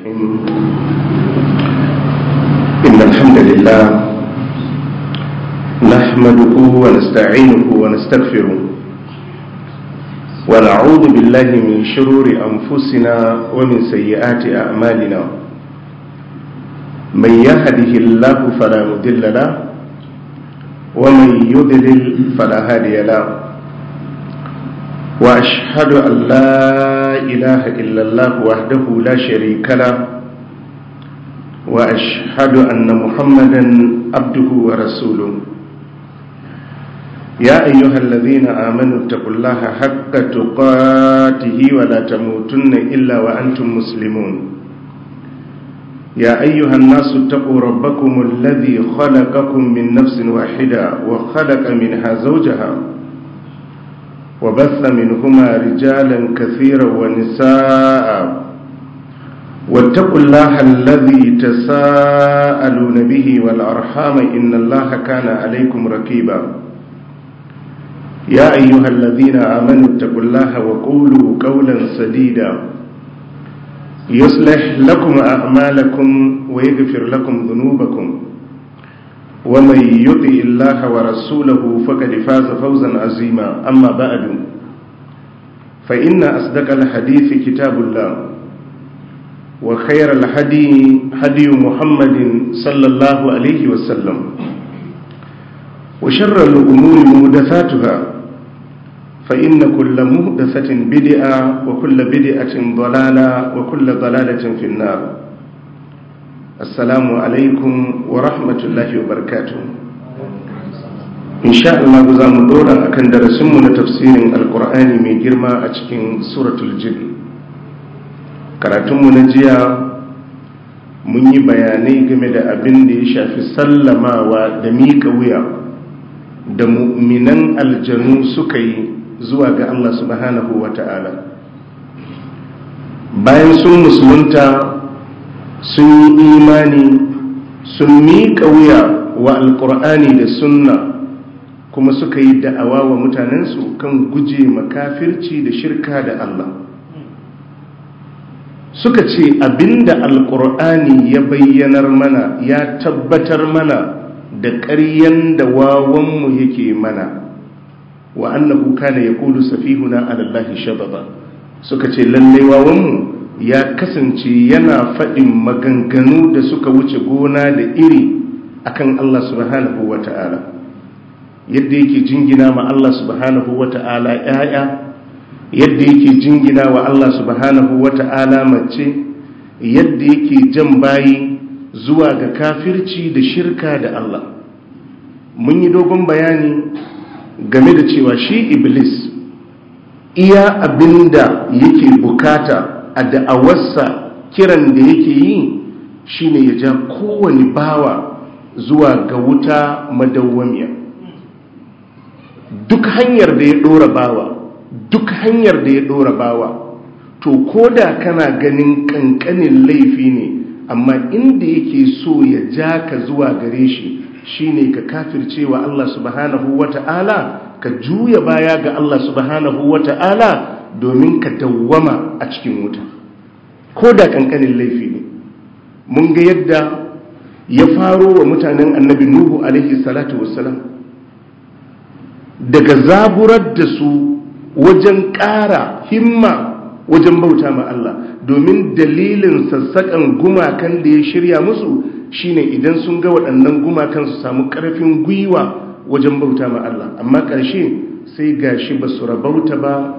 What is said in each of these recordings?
إن الحمد لله نحمده ونستعينه ونستغفره ونعوذ بالله من شرور أنفسنا ومن سيئات أعمالنا من يهده الله فلا مضل له ومن يضلل فلا هادي له وأشهد أن لا إله إلا الله وحده لا شريك له وأشهد أن محمدا عبده ورسوله يا أيها الذين آمنوا اتقوا الله حق تقاته ولا تموتن إلا وأنتم مسلمون يا أيها الناس اتقوا ربكم الذي خلقكم من نفس واحدة وخلق منها زوجها وبث منهما رجالا كثيرا ونساء واتقوا الله الذي تساءلون به والأرحام إن الله كان عليكم رقيبا يا أيها الذين آمنوا اتقوا الله وقولوا قولا سديدا يصلح لكم أعمالكم ويغفر لكم ذنوبكم ومن يطع الله ورسوله فقد فاز فوزا عظيما أما بعد فإن أصدق الحديث كتاب الله وخير الهدي هدي محمد صلى الله عليه وسلم وشر الأمور محدثاتها فإن كل محدثة بدعة وكل بدعة ضلالة وكل ضلالة في النار. السلام عليكم ورحمة الله وبركاته. إن شاء الله بزام دورا أكن درسمنا تفسير القرآن من جرما أتكين سورة الجن. karatunmu na jiya mun yi bayanai game da abin da ya shafi sallamawa da miƙa wuya da mu'minan aljanu suka yi zuwa ga Allah subhanahu wa ta'ala. Bayan sun musulunta sun yi imani sun miƙa wuya wa alƙur'ani da sunna kuma suka yi da'awa wa mutanensu kan guje makafirci da shirka da Allah. Suka ce abinda alƙur'ani ya bayyanar mana ya tabbatar mana da ƙaryan da wawanmu yake mana wa annahu kana yaqulu safihuna ala allahi shababa. Suka ce lalle wawanmu ya kasance yana faɗin maganganu da suka wuce gona da iri akan Allah subhanahu wata'ala, yadda yake jingina ma Allah subhanahu wata'ala ƴaƴa, yadda yake jingina wa Allah subhanahu wata'ala mace, yadda yake jan bayi zuwa ga kafirci da shirka da Allah. Mun yi dogon bayani game da cewa shi Iblis iya abinda yake bukata a da'awarsa kiran da yake yi shine ya ja kowane bawa zuwa ga wuta madawwamiya. Duk hanyar da ya dora bawa to koda kana ganin kankanin laifi ne, amma inda yake so ya ja ka zuwa gare shi shine ka kafircewa Allah subhanahu wata'ala, ka juya baya ga Allah subhanahu wata'ala domin ka dawwama a cikin wuta, koda kankanin laifi ne. Mun ga yadda ya faro wa mutanen annabi Nuhu alaihi salatu wassalam, daga zaburar da su wajen ƙara himma wajen bauta ma Allah, domin dalilin sassaƙan gumakan da ya shirya musu shine idan sun ga waɗannan gumakan su samu ƙarfin gwiwa wajen bauta ma Allah. Amma ƙarshe sai gashi ba su rabauta ba.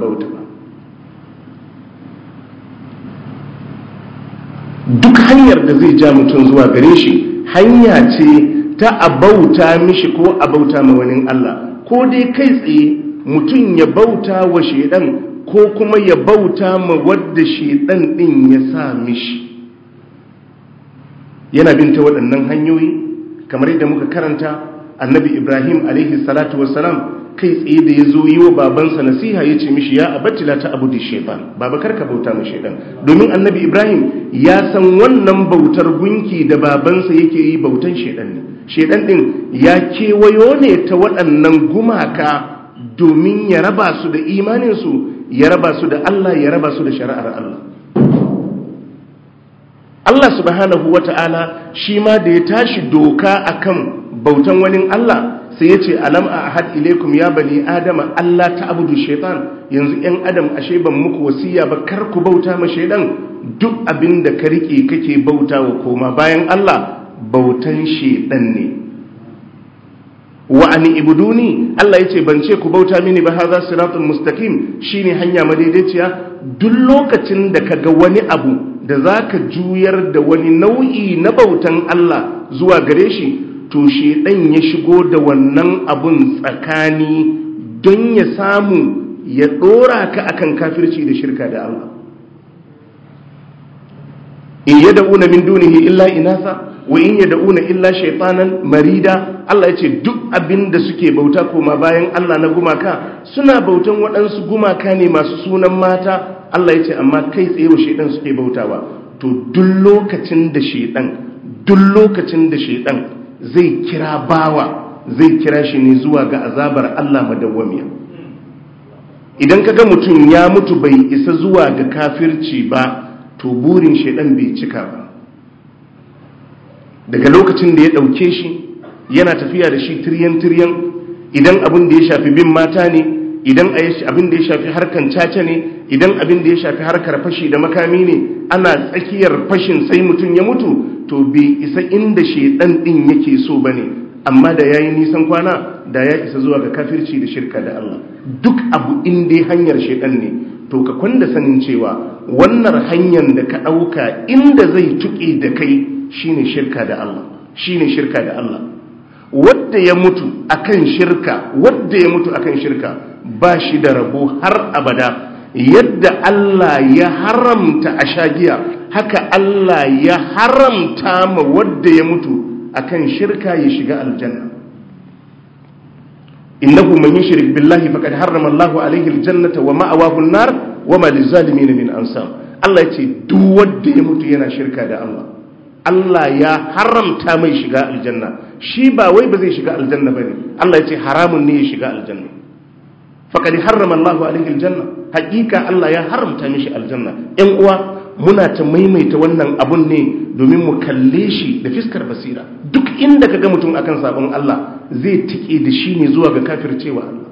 Duk hanyar da zai ja mutum zuwa gare shi hanya ce ta abauta mishi ko abauta ma wani Allah, ko dai kai tsaye mutum ya bauta wa shedan ko kuma ya bauta ma wadda shedan din ya sa mishi. Yana bin ta waɗannan hanyoyi kamar yadda muka karanta. Annabi Ibrahim alaihi salatu wassalam kai tsaye da ya zo yi wa babansa nasiha ya ce mishi ya abati la ta'budu shaytan, baba karka bauta ma shedan, domin Annabi Ibrahim ya san wannan bautar gunki da babansa yake yi bautan shedan ne. Shedan din ya kewayo ne ta waɗannan gumaka domin ya raba su da imaninsu, ya raba su da Allah, ya raba su da shari'ar Allah. Allah subhanahu wata'ala shi ma da ya tashi doka akan bautan wani Allah sai ya ce alam a ahad ilaikum ya bani adama Allah ta abudu shaitan, yanzu yan adam ashe ban muku wasiya ba kar ku bauta ma shaitan. Duk abin da ka rike kake bauta wa koma bayan Allah bautan shaitan ne. wa ani ibuduni, Allah yace ban ce ku bauta mini ba, hadha siratul mustaqim, shine hanya madaidaiciya. Duk lokacin da kaga wani abu da zaka juyar da wani nau'i na bautan Allah zuwa gare shi, to shedan ya shigo da wannan abun tsakani don ya samu ya dora ka akan kafirci da shirka da Allah. In yad'una min dunihi illa inasa wa in yad'una illa shaytanan marida. Allah yace duk abinda suke bauta koma bayan Allah na gumaka, suna bautan waɗansu gumaka ne masu sunan mata. Allah yace amma kai tsaye wa shaytan suke bautawa. To duk lokacin da shaytan zai kira bawa, zai kira shi ne zuwa ga azabar Allah madawwamiya. Idan kaga mutum ya mutu bai isa zuwa ga kafirci ba, to burin shaidan bai cika ba. Daga lokacin da ya dauke shi yana tafiya da shi tiryan idan abin da ya shafi bin mata ne, idan abin da ya shafi harkan caca ne, idan abin da ya shafi harkar fashi da makami ne, ana tsakiyar fashin sai mutum ya mutu, to bai isa inda shaidan din yake so bane. Amma da yayi nisan kwana da ya isa zuwa ga kafirci da shirka da Allah. Duk abu inda hanyar shaidan ne, to ka kwanda sanin cewa wannan hanyar da ka ɗauka inda zai tuƙe da kai shine shirka da Allah, shine shirka da Allah. Wadda ya mutu akan shirka ba shi da rabo har abada. Yadda Allah ya haramta a shagiya, haka Allah ya haramta ma wadda ya mutu akan shirka ya shiga aljanna. innahu man yushrik billahi faqad harrama Allahu alayhi aljannata wa ma'awahu an-nar wa ma lizalimin min ansar. Allah yace duk wanda ya mutu yana shirka da Allah, Allah ya haramta mai shiga aljanna. Shi ba wai ba zai shiga aljanna bane, Allah yace haramun ne ya shiga aljanna. faqad harrama Allahu alayhi aljanna, hakika Allah ya haramta mishi aljanna. Yan uwa, muna ta maimaita wannan abun ne domin mu kalle shi da fiskar basira. Duk inda kaga mutum akan sabon Allah zai tike da shi ne zuwa ga kafircewa Allah.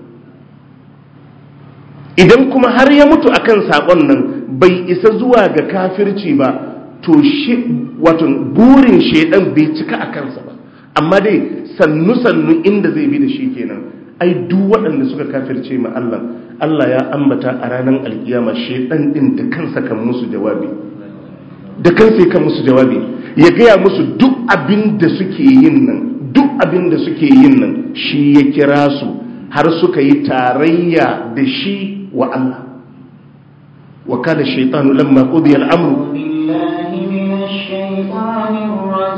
Idan kuma har ya mutu akan sabon nan bai isa zuwa ga kafirci ba, to shi wato burin shedan bai cika a kansa ba. Amma dai sannu inda zai bi da shi kenan. Ai duk waɗanda suka kafirce ma Allah, Allah ya ambata a ranar alkiyama shedan din da kansa kan musu jawabi. Da kansa kan musu jawabi. Ya gaya musu duk abin da suke yin nan, shi ya kira su har suka yi tarayya da shi wa Allah. Wa kana shaytanu lamma qudiya al-amru billahi minash shaytanir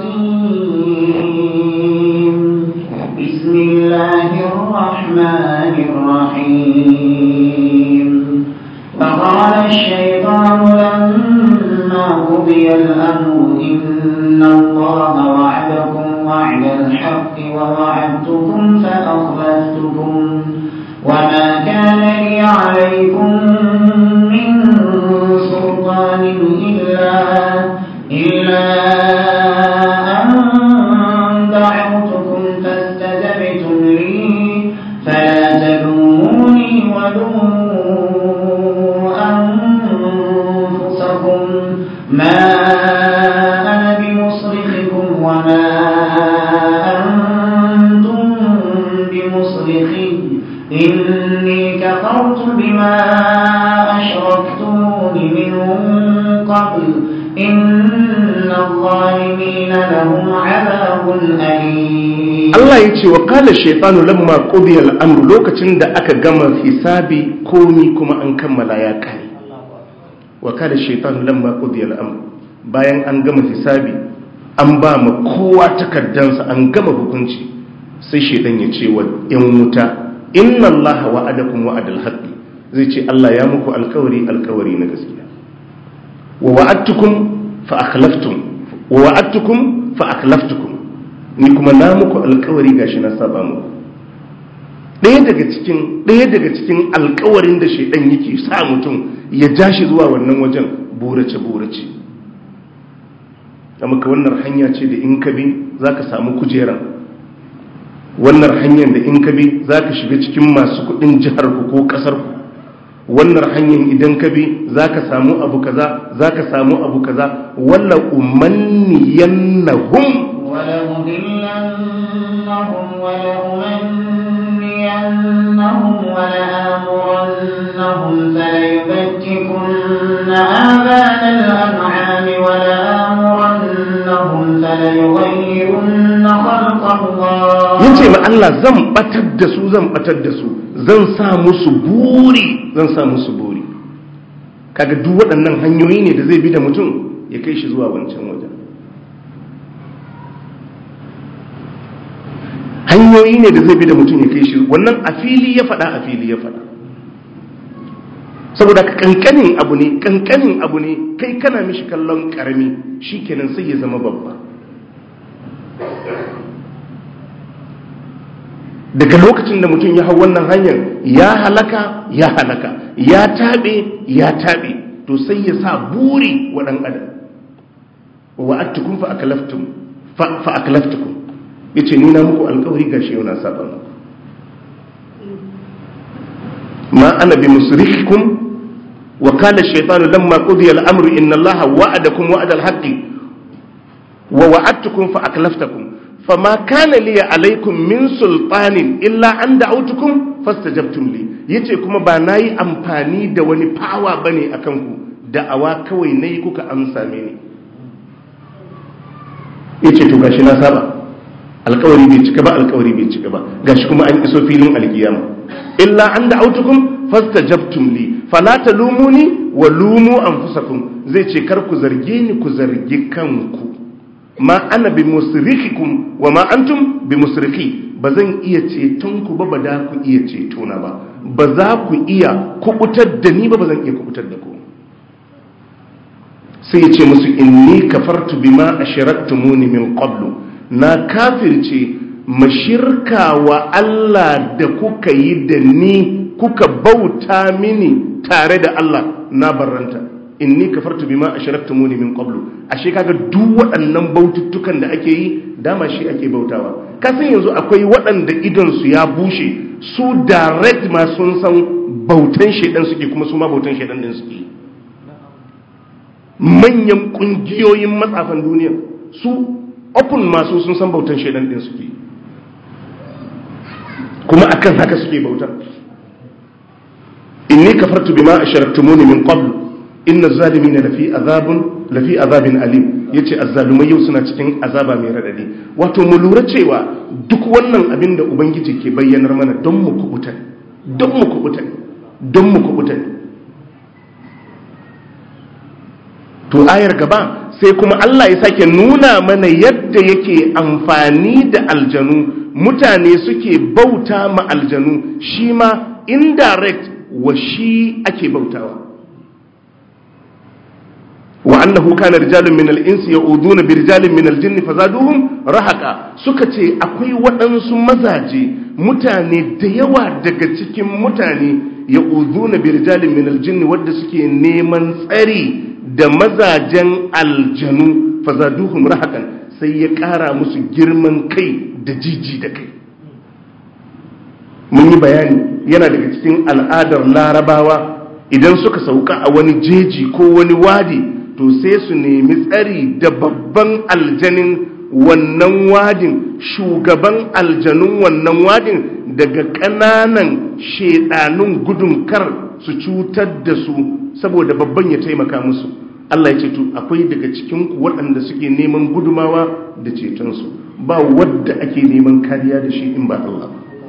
rajim. Bismillahir rahmanir rahim. Wa qala ash-shaytanu lamma qudiya al-amru inna Allaha wa'adakum وعد الحق ووعدتكم فأخلفتكم وما كان لي عليكم من سلطان إلا أن دعوتكم فاستجبتم لي فلا تلوموني ولوموا أنفسكم ما أنا بمصرخكم وما إني كفرت بما أشركتمون من قبل إن الظالمين لهم عذاب أليم. الله يتي وقال الشيطان لما قضي الأمر لوكتين دا أكا غما حسابي كومي كما أنكمل يا كاري. وقال الشيطان لما قضي الأمر bayan an gama hisabi an ba ma kowa takaddansa an gama hukunci, sai shedan ya ce wa ‘yan wuta, inna Allah wa'adakum wa'adal haqqi, zai ce Allah ya muku alkawari na gaskiya. Wa wa'adtukum fa akhlaftukum, ni kuma na muku alkawari gashi na saba muku. Ɗaya daga cikin alkawarin da shedan yake sa mutum ya ja shi zuwa wannan wajen burace. amma ka wannan hanya ce da in ka bi zaka samu kujeran, wannan hanyar da in ka bi zaka shiga cikin masu kudin jihar ku ko kasar ku, wannan hanyar idan ka bi zaka samu abu kaza, zaka samu abu kaza. wala umanniyannahum ولأضلنهم ولأمنينهم ولآمرنهم فليبتكن آذان الأنعام ولآمرنهم فليغيرن خلق الله. yace ma Allah zan batar da su zan sa musu buri kaga duk waɗannan hanyoyi ne da zai bi da mutum ya kai shi zuwa wancan wajen. Hanyoyi ne da zai bi da mutum ya kai shi wannan a fili ya faɗa. Saboda kankanin abu ne kai kana mishi kallon karami shikenan sai ya zama babba. Daga lokacin da mutum ya hau wannan hanyar ya halaka, ya taɓe, to sai ya sa buri wa ɗan adam. Wa wa'adtukum fa aklaftukum, yace ni na muku alƙawari gashi yau na saba muku. Ma ana bi musrikhkum wa qala ash-shaytanu lamma qudiya al-amru inna Allaha wa'adakum wa'da al-haqqi wa wa'adtukum fa aklaftukum fama kana li alaykum min sultanin illa an da'awtukum fastajabtum li. Yace kuma ba nayi amfani da wani power bane akan ku, da'awa kawai nayi kuka amsa mini. Yace to gashi na saba, alƙawari bai cika ba gashi kuma an iso filin alkiyama. Illa an da'awtukum fastajabtum li fala talumuni wa lumu anfusakum. Zai ce kar ku zarge ni, ku zargi kanku. Ma ana bi musrikhikum wa ma antum bi musrikhi. Bazan iya ceton ku ba da ku iya cetona ba. Ba za ku iya kubutar da ni ba, bazan iya kubutar da ku. Sai ya ce musu inni kafartu bima ashraktumuni min qablu. Na kafirce mashirka wa Allah da kuka yi da ni, kuka bauta mini tare da Allah, na barranta. Inni kafartu bima ashraktumuni min qablu. Ashe kaga duk waɗannan baututtukan da ake yi dama shi ake bautawa. Kasan yanzu akwai waɗanda idon su ya bushe, su direct ma sun san bautan shedan suke, kuma su ma bautan shedan din suke. Manyan kungiyoyin matsafan duniya su open masu sun san bautan shedan din suke, kuma akan haka suke bautar. Inni kafartu bima ashraktumuni min qablu inna zalimina lafi azabin alim. Yace azzalumai yau suna cikin azaba mai radadi. Wato mu lura cewa duk wannan abin da ubangiji ke bayyanar mana don mu kubuta. To ayar gaba sai kuma Allah ya sake nuna mana yadda yake amfani da aljanu, mutane suke bauta ma aljanu, shi ma indirect wa shi ake bautawa. Wa annahu kana rijalun min al-insi ya'uduna bi rijalin min al-jinni fazaduhum rahaqa. Suka ce akwai waɗansu mazaje, mutane da yawa daga cikin mutane, ya'uduna bi rijalin min al-jinni, wanda suke neman tsari da mazajen aljanu, fazaduhum rahaqan, sai ya ƙara musu girman kai da jiji da kai. Mun yi bayani yana daga cikin al'adar Larabawa, idan suka sauka a wani jeji ko wani wadi, to sai su nemi tsari da babban aljanin wannan wadin, shugaban aljanun wannan wadin, daga ƙananan shedanun gudun kar su cutar da su, saboda babban ya taimaka musu. Allah ya ce to akwai daga cikin ku waɗanda suke neman gudumawa da cetonsu, ba wadda ake neman kariya da shi in ba Allah.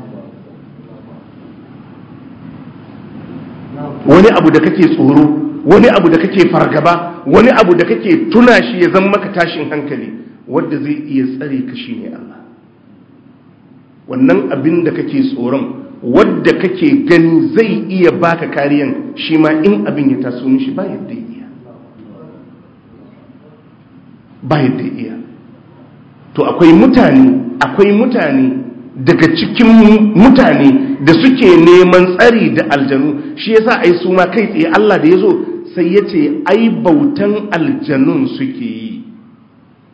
Wani abu da kake tsoro, wani abu da kake fargaba, wani abu da kake tuna shi ya zama maka tashin hankali, wadda zai iya tsare ka shi ne Allah. Wannan abin da kake tsoron, wadda kake gani zai iya baka kariyan, shi ma in abin ya taso mishi ba yadda iya. To akwai mutane daga cikin mutane da suke neman tsari da aljanu. Shi yasa ai su ma kai tsaye Allah da yazo sai yace ai bautan aljanun suke yi.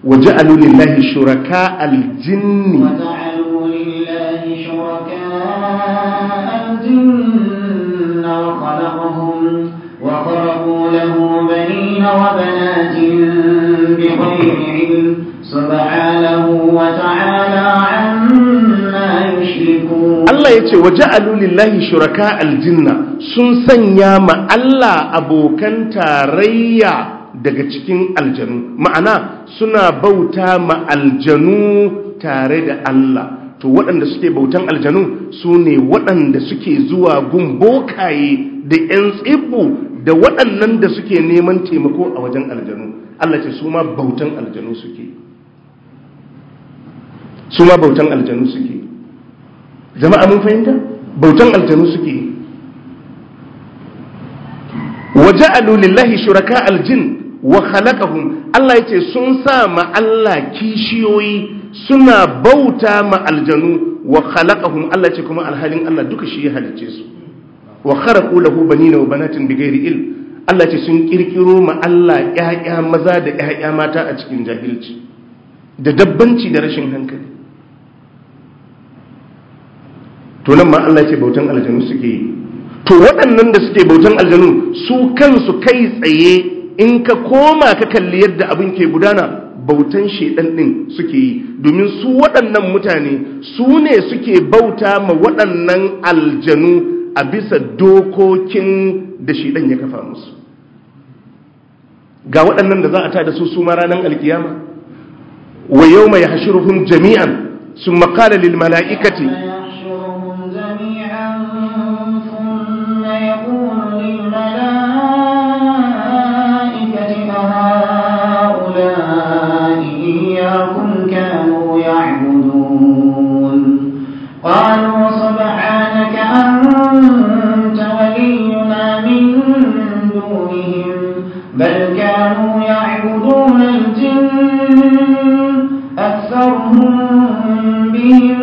وجعلوا لله شركاء الجن وجعلوا لله شركاء الجن وخلقوا له بنين وبنات بغير علم سبحانه وتعالى عما يشركون. الله يقول وجعلوا لله شركاء الجن سنسنيا ما الله أبو كان تاريا daga cikin aljanu, ma'ana suna bauta ma aljanu tare da Allah. To waɗanda suke bautan aljanu su ne waɗanda suke zuwa gun bokaye da 'yan tsibbu da waɗannan da suke neman taimako a wajen aljanu. Allah ce su ma bautan aljanu suke, su ma bautan aljanu suke. Jama'a mun fahimta? Bautan aljanu suke. Waja'alu lillahi shuraka aljin wa khalaqahum, Allah yace sun sa ma Allah kishiyoyi suna bauta ma aljanu wa khalaqahum, Allah yace kuma alhalin Allah duka shi ya halice su. Wa kharaqu lahu banina wa banatin bighairi ilm, Allah yace sun kirkiro ma Allah ƴaƴa maza da ƴaƴa mata a cikin jahilci da dabbanci da rashin hankali. To nan ma Allah yace bautan aljanu suke yi. To waɗannan da suke bautan aljanu su kansu kai tsaye in ka koma ka kalli yadda abin ke gudana bautan shedan din suke yi, domin su waɗannan mutane su ne suke bauta ma waɗannan aljanu a bisa dokokin da shedan ya kafa musu. Ga waɗannan da za a tada su ma ranar alkiyama, wa yawma yahshuruhum jami'an summa qala lil mala'ikati قالوا سبحانك أنت ولينا من دونهم بل كانوا يعبدون الجن أكثرهم بهم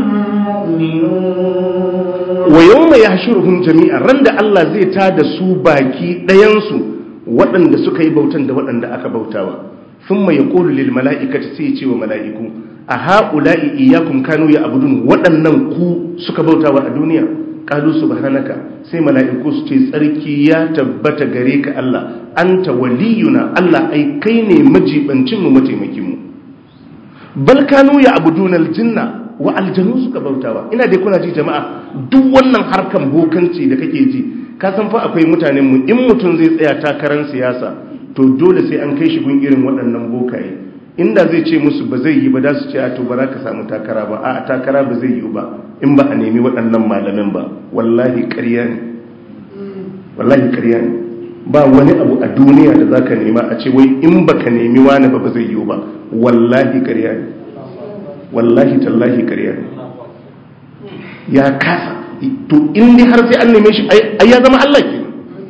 مؤمنون. ويوم يحشرهم جميعا رند الله زي تاد سوباكي ديانسو وطن دا سكي بوتن دا وطن دا أكا بوتاوا ثم يقول للملائكة سيتي وملائكو a ha'ula'i iyyakum kanu ya abudun, waɗannan ku suka bautawa a duniya. Qalu subhanaka, sai mala'iku su ce tsarki ya tabbata gare ka Allah, anta waliyuna, Allah ai kai ne majibancin mu mataimakin mu. Bal kanu ya abudun aljinna, wa aljanu suka bautawa. Ina dai kuna ji jama'a, duk wannan harkan bokanci da kake ji, ka san fa akwai mutanen mu in mutum zai tsaya takarar siyasa to dole sai an kai shi gun irin waɗannan bokaye. Inda zai ce musu ba zai yi ba, da su ce a to ba za ka samu takara ba, a takara ba zai yi ba in ba a nemi waɗannan malamin ba. Wallahi ƙarya ne, wallahi ƙarya ne. Ba wani abu a duniya da za ka nema a ce wai in ba ka nemi wani ba zai yi ba. Wallahi ƙarya ne, wallahi tallahi ƙarya ne. Ya kasa, to in dai har sai an neme shi ai ya zama Allah ke.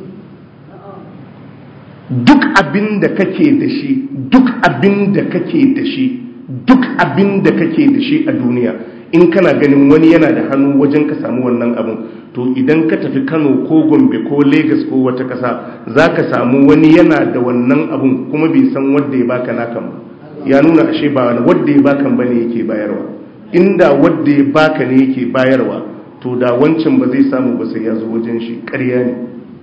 Duk abin da kake da shi, duk abin da kake da shi, duk abin da kake da shi a duniya, in kana ganin wani yana da hannu wajen ka samu wannan abin, to idan ka tafi Kano ko Gombe ko Lagos ko wata ƙasa, za ka samu wani yana da wannan abin kuma bai san wanda ya baka nakan ba. Ya nuna ashe ba wanda ya bakan ba ne yake bayarwa. Inda wanda ya baka ne yake bayarwa, to da wancan ba zai samu ba sai ya zo wajen shi. Ƙarya ne.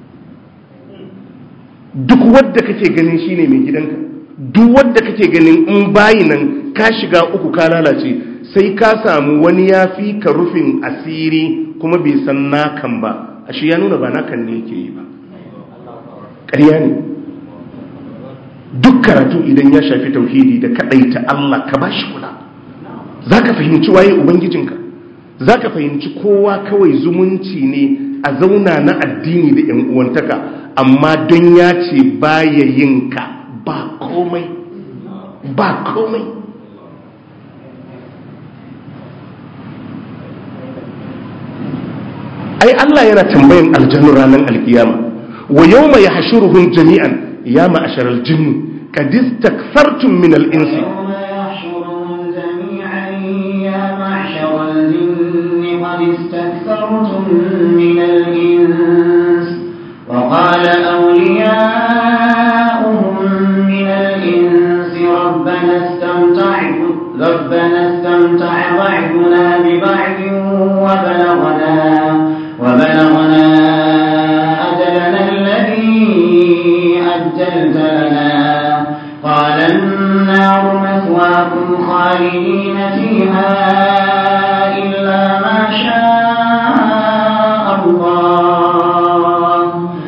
Duk wadda kake ganin shine mai gidanka, duk wadda kake ganin in bayi nan ka shiga uku ka lalace, sai ka samu wani ya fi ka rufin asiri kuma bai san nakan ba. Ashe ya nuna ba nakan ne yake yi ba. Ƙarya ne. Duk karatu idan ya shafi tauhidi da kadaita Allah ka bashi kula, zaka fahimci waye ubangijinka, zaka fahimci kowa kawai zumunci ne a zauna na addini da ƴan uwantaka. Amma don ya ce baya yin ka ba komai, ba komai. Ai Allah yana tambayin aljannu ranar alkiyama, wa yawma yahshuruhum jami'an ya ma'ashar aljinn qad istakfartum min al-insi وقال أولياؤهم من الإنس ربنا عجلت لنا قال النار مثواكم خالدين فيها إلا ما شاء الله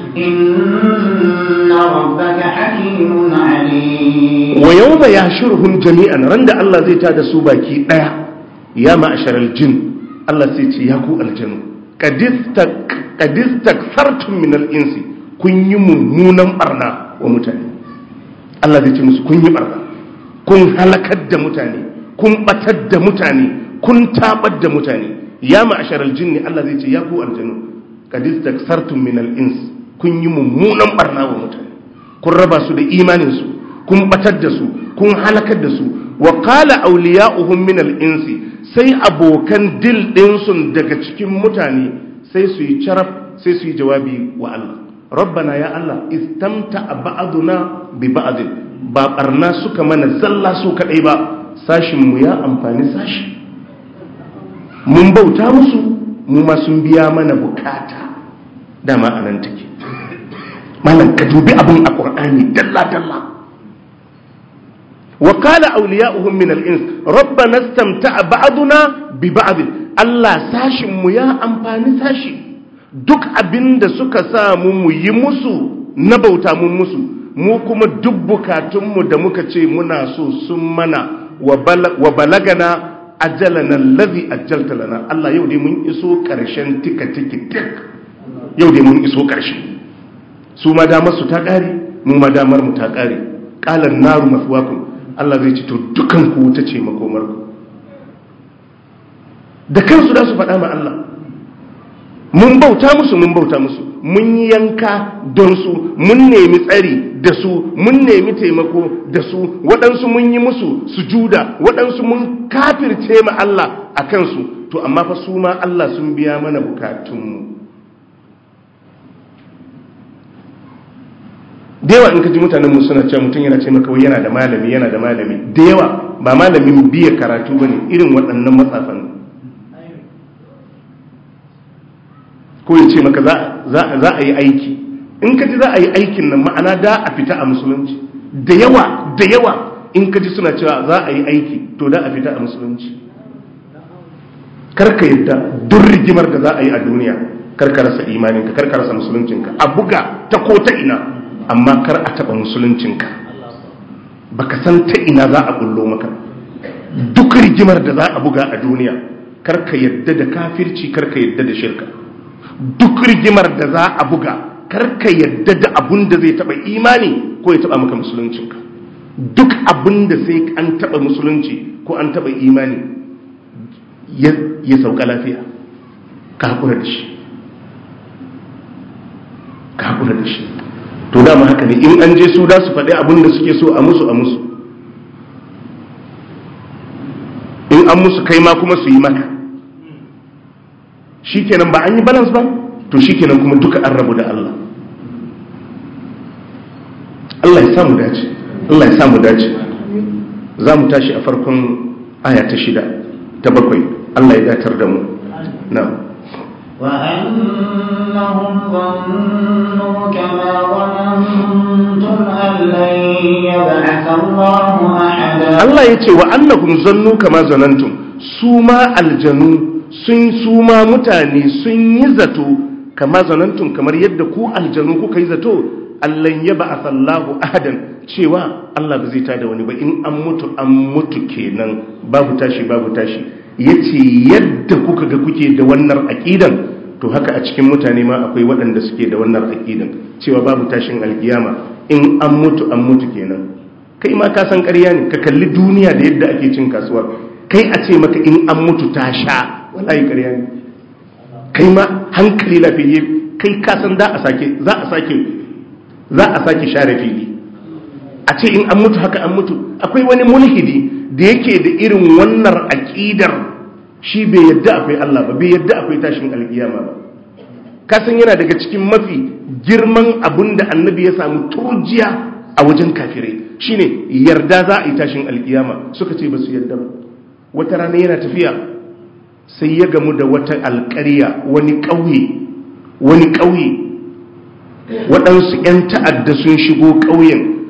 إن ربك حكيم عليم. ويوم يحشرهم جميعا رند الله زي تاد سوباكي دaya يا معشر الجن الله سيتي ياكو الجن قد استكثرتم من الانس kun yi mummunan barna wa mutane. Allah zai ce musu kun yi barna, kun halakar da mutane, kun batar da mutane, kun tabar da mutane. Ya ma'asharal jinni Allah zai ce ya ku aljanu qad istaksartum min al-ins kun yi mummunan barna wa mutane, kun raba su da imanin su, kun batar da su, kun halakar da su. Wa qala awliya'uhum min al-insi sai abokan dil din sun daga cikin mutane sai su yi charaf sai su yi jawabi wa Allah, rabbana ya Allah istamta ba'duna bi ba'd, ba barna suka mana zalla su kadai ba, sashin mu ya amfani sashi, mun bauta musu mu ma sun biya mana bukata. Dama anan take malam, ka dubi abun a Qur'ani dalla dalla. wa qala awliya'uhum min al-ins rabbana istamta ba'duna bi ba'd, Allah sashin mu ya amfani sashi, duk abinda suka sa mu yi musu na bauta mun musu, mu kuma duk bukatunmu da muka ce muna so sun mana. Wa balagana ajalana allazi ajjalta lana, Allah yau dai mun iso karshen tika tik, yau dai mun iso karshe. Su ma damar su ta kare, mu ma damar mu ta kare. Qala an-naru maswaakum, Allah zai ce to dukan ku wuta ce makomar ku. Da kansu da su faɗa ma Allah, mun bauta musu, mun yi yanka don su, mun nemi tsari da su, mun nemi taimako da su, waɗansu mun yi musu sujuda, waɗansu mun kafirce ma Allah a kansu, to amma fa su ma Allah sun biya mana bukatunmu. Da yawa in ka ji mutanenmu suna cewa mutum yana ce maka wai yana da malami, da yawa ba malamin biya karatu bane, irin waɗannan matsafan. Ko ya ce maka za a yi aiki, in ka ji za a yi aikin nan ma'ana da a fita a musulunci. Da yawa in ka ji suna cewa za a yi aiki to da a fita a musulunci. Karka yadda duk rigimar da za a yi a duniya, karka rasa imaninka, karka rasa musuluncinka, a buga ta ko ta ina, amma kar a taɓa musuluncinka. Baka san ta ina za a bullo maka. Duk rigimar da za a buga a duniya, karka yadda da kafirci, karka yadda da shirka. Duk rigimar da za a buga, karka yadda da abun da zai taba imani ko ya taba maka musuluncinka. Duk abun da sai an taba musulunci ko an taba imani ya sauka lafiya, ka hakura da shi, ka hakura da shi. To dama haka ne, in an je su da su faɗi abun da suke so a musu, in an musu kai ma kuma su yi maka. Shikenan ba an yi balance ba, to shikenan kuma duka an rabu da Allah. Allah ya samu dace, Allah ya samu dace. Za mu tashi a farkon aya ta 6 ta 7. Allah ya datar da mu. Na'am. وأنهم ظنوا كما ظننتم أن لن يبعث الله أحدا. الله يتي وأنهم ظنوا كما ظننتم سوما الجنو suma mutane sun yi zato kama zanantun kamar yadda ku aljanu kuka yi zato allan ya ba'atha Allahu ahadan, cewa Allah ba zai tada wani ba, in an mutu kenan, babu tashi. Yace yadda kuka ga kuke da wannan aqidan, to haka a cikin mutane ma akwai waɗanda suke da wannan aqidan cewa babu tashin alkiyama, in an mutu kenan. Kai ma ka san ƙarya ne, ka kalli duniya da yadda ake cin kasuwa, kai a ce maka in an mutu ta sha, wallahi ƙarya ne. Kai ma hankali lafiye, kai ka san za a sake share fili. A ce in an mutu haka an mutu. Akwai wani mulhidi da yake da irin wannan aqidar, shi bai yadda akwai Allah ba, bai yadda akwai tashin alkiyama ba. Ka san yana daga cikin mafi girman abun da annabi ya samu turjiya a wajen kafirai, shine yarda za a yi tashin alkiyama. Suka ce ba su yarda ba. Wata rana yana tafiya sai ya gamu da wata alƙarya, wani ƙauye, waɗansu 'yan ta'adda sun shigo ƙauyen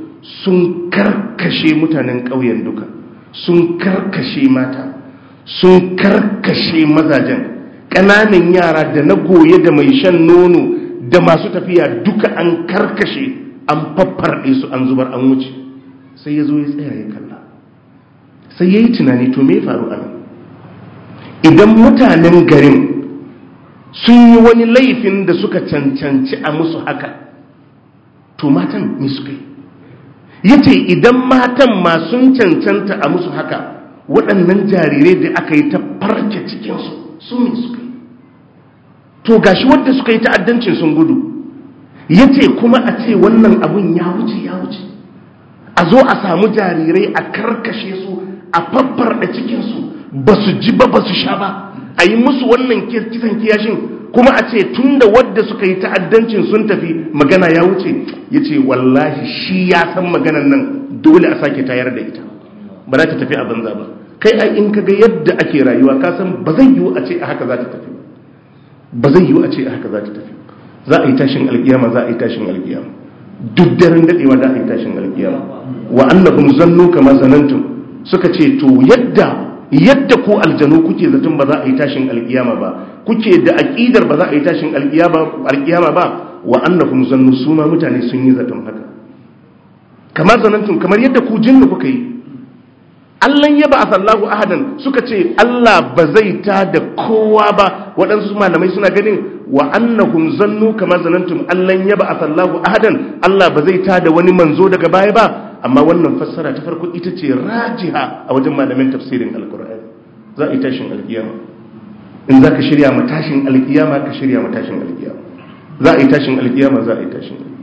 sun karkashe mutanen ƙauyen duka, sun karkashe mata, sun karkashe mazajen, ƙananan yara da na goye da mai shan nono da masu tafiya duka an karkashe, an faffarɗe su an zubar an wuce. Sai ya zo ya tsaya ya kalla, sai ya yi tunani, to me faru a nan? Idan mutanen garin sun yi wani laifin da suka cancanci a musu haka, to matan me suka yi? Ya ce idan matan ma sun cancanta a musu haka, waɗannan jarirai da aka yi ta farke cikinsu su me suka yi? To gashi wadda suka yi ta'addancin sun gudu. Ya ce kuma a ce wannan abun ya wuce, a zo a samu jarirai a karkashe su, a faffarɗa cikinsu, ba su ji ba su sha ba, a yi musu wannan kisan kiyashin, kuma a ce tun da wadda suka yi ta'addancin sun tafi magana ya wuce. Ya ce wallahi shi ya san maganan nan dole a sake tayar da ita, ba za ta tafi a banza ba. Kai ai in kaga yadda ake rayuwa ka san ba zai yiwu a ce a haka za ta tafi ba, zai yiwu a ce a haka za ta tafi. Za a yi tashin alkiyama, za a yi tashin alkiyama, duk daren dadewa da a yi tashin alkiyama. Wa annahum zannu kama zanantum, suka ce to yadda ku aljanu kuke zaton ba za a yi tashin alkiyama ba, kuke da aqidar ba za a yi tashin alkiyama ba, wa annahum zannu, suma mutane sun yi zaton haka. Kama zanantum, kamar yadda ku jinnu kuka yi. Allan ya ba'atha Allahu ahadan, suka ce Allah ba zai ta da kowa ba. Waɗansu malamai suna ganin wa annahum zannu kama zanantum, Allan ya ba'atha Allahu ahadan, Allah ba zai ta da wani manzo daga baya ba. Amma wannan fassara ta farko ita ce rajiha a wajen malamin tafsirin alkur'ani. Za a yi tashin alkiyama. In za ka shirya ma tashin alkiyama, ka shirya ma tashin alkiyama. Za a yi tashin alkiyama, za a yi tashin alkiyama.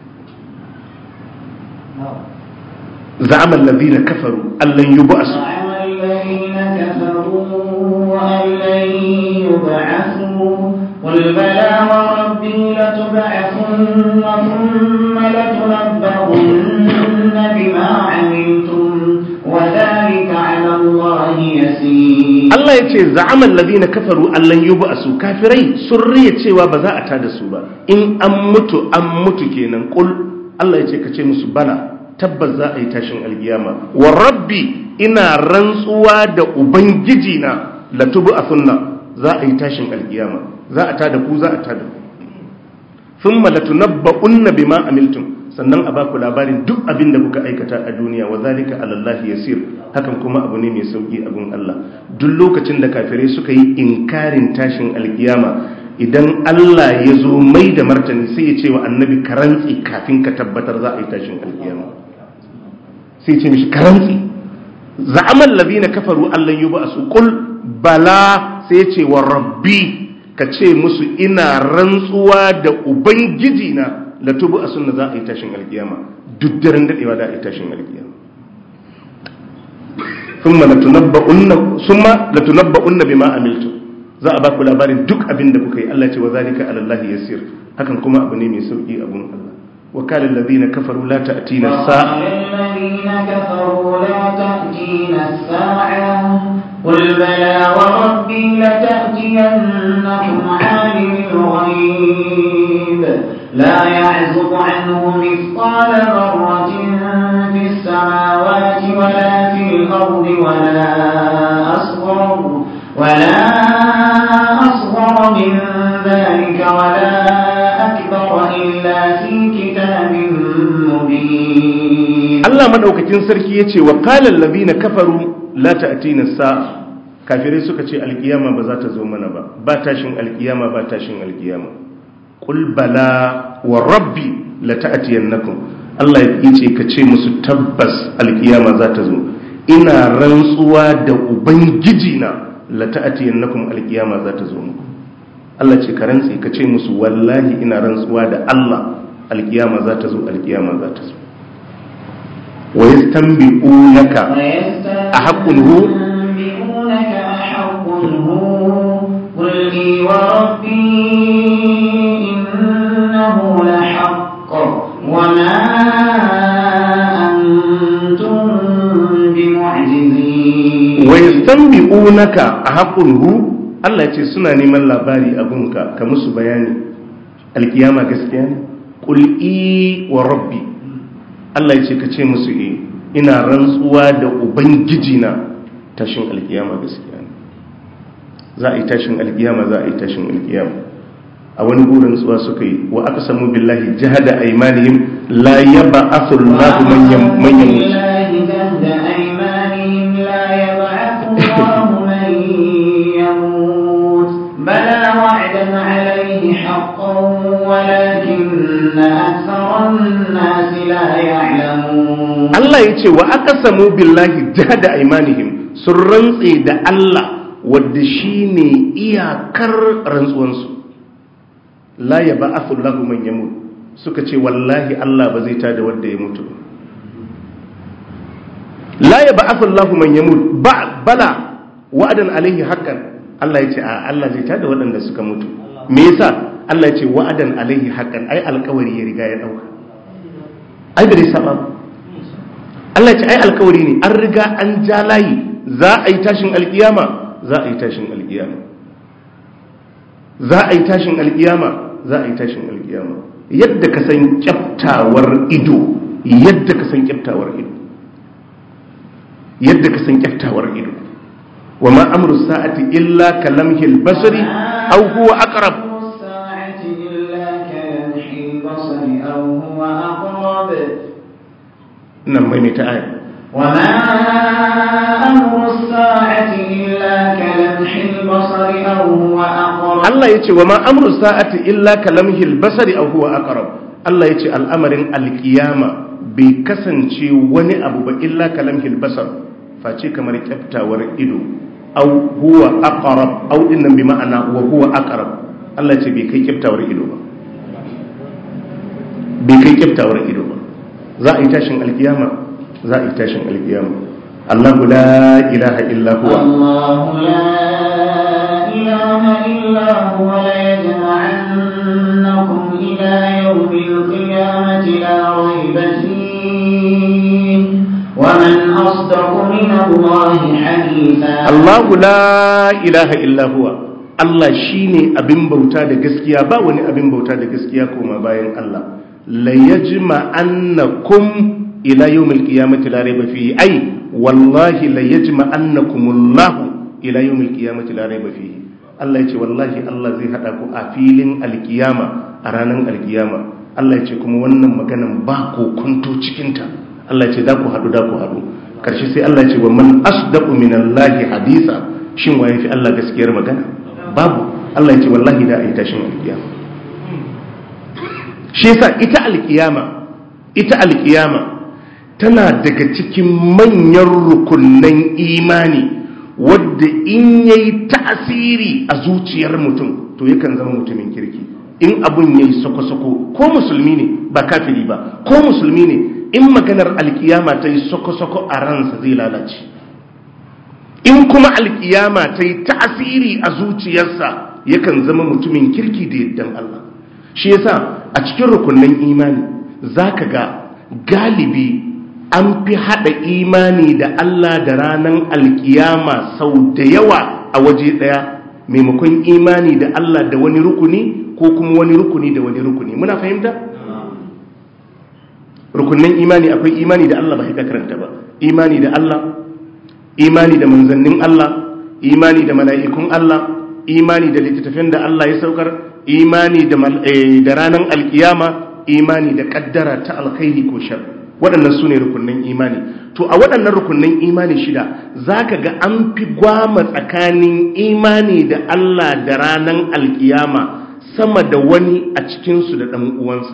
زعم الذين كفروا أن لن يبعثوا قل بلى وربي لتبعثن ثم لتنبؤن بما عملتم وذلك على الله يسير. الله يقول زعم الذين كفروا أن لن يبعثوا. كافرين سرية وبذاء تادسوا إن أمت كينا. قل الله يقول كتير بلى, tabbas za a yi tashin alkiyama. Wa rabbi, ina rantsuwa da ubangiji na, latubu a sunna, za a yi tashin alkiyama, za a tada ku, za a tada ku. Thumma latunabba'unna bima amiltum, sannan a baku labarin duk abin da kuka aikata a duniya. Wa zalika ala Allah yasir, hakan kuma abu ne mai sauki abun Allah. Duk lokacin da kafirai suka yi inkarin tashin alkiyama, idan Allah ya zo mai da martani sai ya ce wa annabi ka rantsi kafin ka tabbatar za a yi tashin alkiyama. Sai ce mishi karantsi. Za'amal ladina kafaru allan yub'asu, qul bala, sai ce wa rabbi, ka ce musu ina rantsuwa da ubangiji na, la tub'asunna, za a yi tashin alkiyama, duk daren dadewa da a yi tashin alkiyama. Thumma latunabba'unna bima amiltum, za a ba ku labarin duk abin da kuka yi. Allah ce wa zalika ala Allah yasir, hakan kuma abu ne mai sauki abun Allah. وقال الذين كفروا لا تأتينا الساعة قل بلى وربي لتأتينكم عالم الغيب لا يعزب عنه مثقال ذرة في السماوات ولا في الأرض ولا أصغر من ذلك ولا أكبر إلا في كتاب مبين. الله مدوكتين سركي يتي وقال الذين كفروا لا تأتينا الساعة. kafirai suka ce alkiyama ba za ta zo mana ba tashin alkiyama, ba tashin alkiyama. Qul bala wa rabbi la ta'tiyannakum, Allah ya ce ka ce musu tabbas alkiyama za ta zo, ina rantsuwa da ubangiji na, la ta'tiyannakum, alkiyama za ta zo muku. Allah ce ka rantsi, ka ce musu wallahi ina rantsuwa da Allah, alkiyama za ta zo, alkiyama za ta zo. Wa yastanbi'unaka ahaqqun hu, قل لي وربي إنه لحق وما أنتم بمعجزين. ويستنبئونك أحق هو, Allah ya ce suna neman labari abunka ka musu bayani alkiyama gaskiya ne. Qul i wa rabbi, Allah ya ce ka ce musu ina rantsuwa da ubangiji na tashin alkiyama gaskiya ne. Za a yi tashin alkiyama, za a yi tashin alkiyama. A wani burin tsuwa suka yi wa aka samu billahi jahada aymanihim la yab'athu Allahu man yamut bala wa'dan alayhi haqqan walakinna aktharan nas la ya'lamun. Allah yace wa aka samu billahi jahada aymanihim, sun rantse da Allah wanda shine iyakar rantsuwansu. La ya ba'athu Allahu man yamut, suka ce wallahi Allah ba zai tada wanda ya mutu. La ya ba'athu Allahu man yamut bala wa'adan alaihi haqqan. Allah ya ce Allah zai tada waɗanda suka mutu. Me yasa? Allah ya ce wa'adan alaihi haqqan, ai alƙawari ya riga ya dauka. Ai bai saba. Allah ya ce ai alƙawari ne, an riga an ja layi, za a yi tashin alƙiyama, za a yi tashin alƙiyama. Za a yi tashin alƙiyama, za a yi tashin alkiyama. Yadda ka san kyaftawar ido, yadda ka san kyaftawar ido, yadda ka san kyaftawar ido. Wa ma amru sa'ati illa kalamhil basari aw huwa aqrab. Nan mai ne ta aya. Wa ma amru sa'ati illa kalamhil basari aw huwa aqrab. Allah yace wa ma amru sa'ati illa kalamhil basari aw huwa aqrab. Allah yace al'amarin alkiyama bai kasance wani abu ba illa kalamhil basar, face kamar kyaftawar ido, aw huwa aqrab, aw dinnan bi ma'ana wa huwa aqrab. Allah yace bai kai kyaftawar ido ba, bai kai kyaftawar ido ba. Za a yi tashin alkiyama, za a yi tashin alkiyama. Allahu la ilaha illa huwa, Allahu la ilaha illa huwa, la yajma'annakum ila yawmil qiyamati la rayba fihi wa man asdaqu min Allahi haditha. Allahu la ilaha illa huwa, Allah shine abin bauta da gaskiya, ba wani abin bauta da gaskiya koma bayan Allah. La yajma'annakum ila yawmil qiyamati la rayba fihi, ai wallahi la yajma'annakumullahu ila yawmil qiyamati la rayba fihi. Allah yace wallahi Allah zai hada ku a filin alkiyama, a ranar alkiyama. Allah yace kuma wannan maganan ba ko kunto cikin ta. Allah yace da ku hadu, da ku hadu. Karshe sai Allah yace wa man asdaqu minallahi hadisa, shin waye fi Allah gaskiyar magana? Babu. Allah yace wallahi da ai tashin alkiyama. Shi yasa ita alkiyama tana daga cikin manyan rukunnan imani wadda in yayi tasiri a zuciyar mutum to yakan zama mutumin kirki. In abun yayi soko-soko, ko musulmi ne ba kafiri ba, ko musulmi ne, in maganar alkiyama ta yi soko-soko a ransa zai lalace. In kuma alkiyama ta yi tasiri a zuciyarsa yakan zama mutumin kirki da yaddan Allah. Shi yasa a cikin rukunnan imani zaka ga galibi an fi hada imani da Allah da ranar alkiyama sau da yawa a waje daya, maimakon imani da Allah da wani rukuni ko kuma wani rukuni da wani rukuni. Muna fahimta? Rukunnan imani akwai imani da Allah, ba haka karanta ba, imani da Allah, imani da manzannin Allah, imani da mala'ikun Allah, imani da littattafan da Allah ya saukar, imani da ranar alkiyama, imani da kaddara ta alkhairi ko shar. Waɗannan su ne rukunnan imani. To a waɗannan rukunnan imani shida za ka ga an fi gwama tsakanin imani da Allah da ranar alkiyama sama da wani a cikinsu da ɗan uwansa.